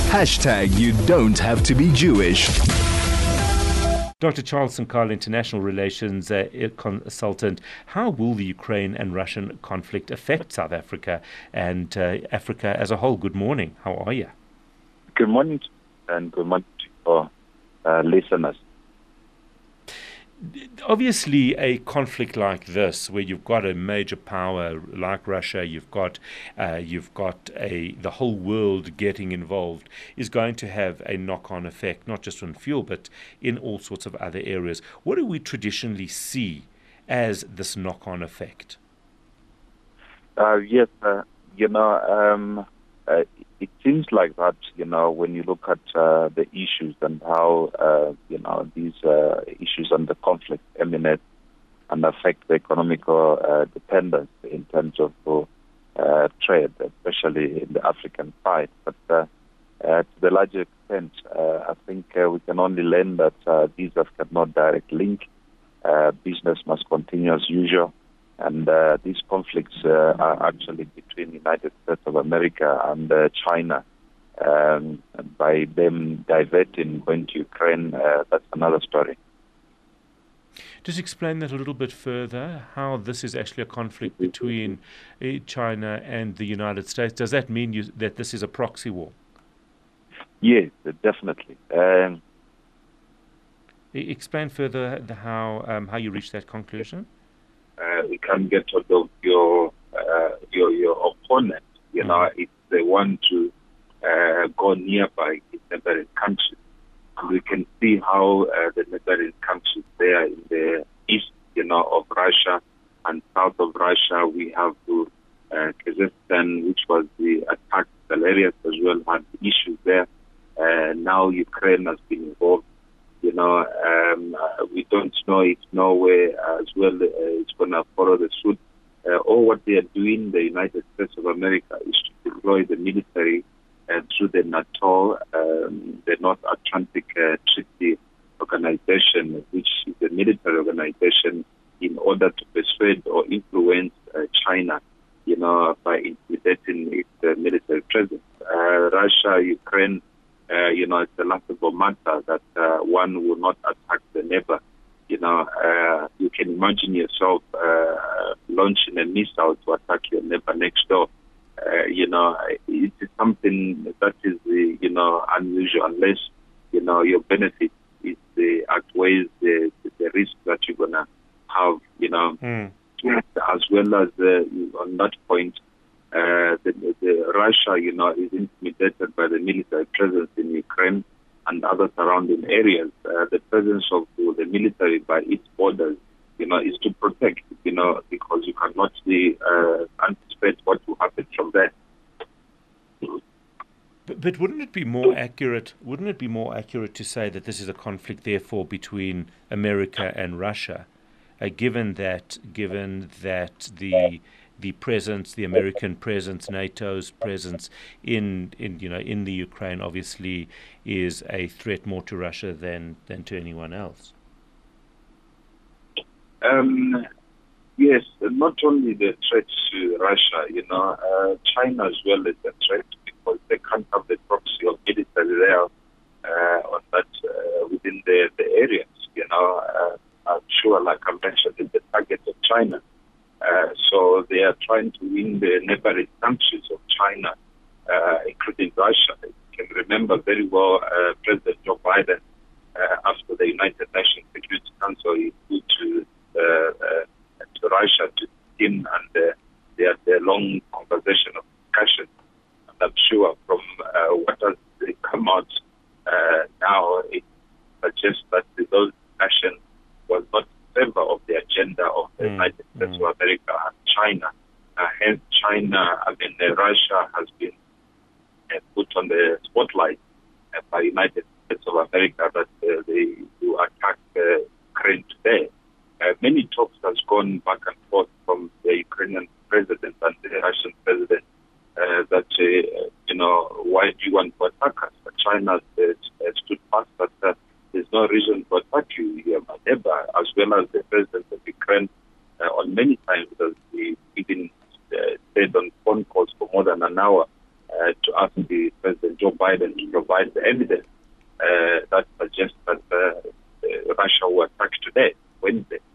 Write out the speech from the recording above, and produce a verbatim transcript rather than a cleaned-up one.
Hashtag you don't have to be Jewish. Doctor Charles Sankala, International Relations uh, Consultant. How will the Ukraine and Russian conflict affect South Africa and uh, Africa as a whole? Good morning. How are you? Good morning and good morning to our uh, listeners. Obviously, a conflict like this, where you've got a major power like Russia, you've got uh, you've got a the whole world getting involved, is going to have a knock-on effect, not just on fuel, but in all sorts of other areas. What do we traditionally see as this knock-on effect? Uh, yes, uh, you know, um, uh, it seems like that, you know, when you look at uh, the issues and how, uh, you know, these uh, issues and the conflict emanate and affect the economical uh, dependence in terms of uh, trade, especially in the African side. But uh, uh, to the larger extent, uh, I think uh, we can only learn that uh, these have got no direct link. Uh, business must continue as usual. And uh, these conflicts uh, are actually between the United States of America and uh, China. Um, and by them diverting, going to Ukraine, uh, that's another story. Just explain that a little bit further, how this is actually a conflict between uh, China and the United States. Does that mean you, that this is a proxy war? Yes, definitely. Um, explain further the, how um, how you reached that conclusion. Uh, we can get hold of your uh, your your opponent. You know, mm-hmm. If they want to uh, go nearby in neighboring countries, and we can see how uh, the neighboring countries there in the east, you know, of Russia and south of Russia, we have to uh, Kazakhstan, which was the attacked areas as well, had issues there. Uh, now Ukraine has been involved. You know, um, uh, we don't know if Norway as well uh, is going to follow the suit. Uh, all what they are doing, the United States of America, is to deploy the military uh, through the NATO, um, the North Atlantic uh, Treaty Organization, which is a military organization, in order to persuade or influence uh, China, you know, by intimidating its uh, military presence. Uh, Russia, Ukraine, Uh, you know, it's a laughable matter that uh, one will not attack the neighbor. You know, uh, you can imagine yourself uh, launching a missile to attack your neighbor next door. Uh, you know, it is something that is, uh, you know, unusual unless, you know, your benefit is uh, outweighs the, the risk that you're going to have, you know, mm. as well as uh, on that point, Uh, the, the Russia, you know, is intimidated by the military presence in Ukraine and other surrounding areas. Uh, the presence of the military by its borders, you know, is to protect, you know, because you cannot see, uh, anticipate what will happen from there. But, but wouldn't it be more accurate? Wouldn't it be more accurate to say that this is a conflict, therefore, between America and Russia, uh, given that, given that the the presence, the American presence, NATO's presence in, in you know in the Ukraine obviously is a threat more to Russia than, than to anyone else? Um, yes, not only the threat to Russia, you know, uh, China as well is a threat because they can't have the proxy of military there uh, on that uh, within the, the areas. You know, uh, I'm sure, like I mentioned, it's the target of China. Uh, so they are trying to win the neighboring countries of China, uh, including Russia. You can remember very well uh, President Joe Biden, uh, after the United Nations Security Council, he flew to, uh, uh, to Russia to him, and uh, they had a long conversation of discussion. And I'm sure from uh, what has come out uh, now, it suggests that those discussions was not favor of the agenda of the mm, United States mm. of America and China. Uh, hence, China, I mean, uh, Russia has been uh, put on the spotlight uh, by United States of America that uh, they do attack uh, Ukraine today. Uh, many talks has gone back and forth from the Ukrainian president and the Russian president uh, that, uh, you know, why do you want to attack us? But China uh, stood fast that uh, there's no reason to attack you, you are my neighbor, as well as the president of Ukraine uh, on many times has even uh, stayed on phone calls for more than an hour uh, to ask the President Joe Biden to provide the evidence uh, that suggests that uh, uh, Russia will attack today, Wednesday.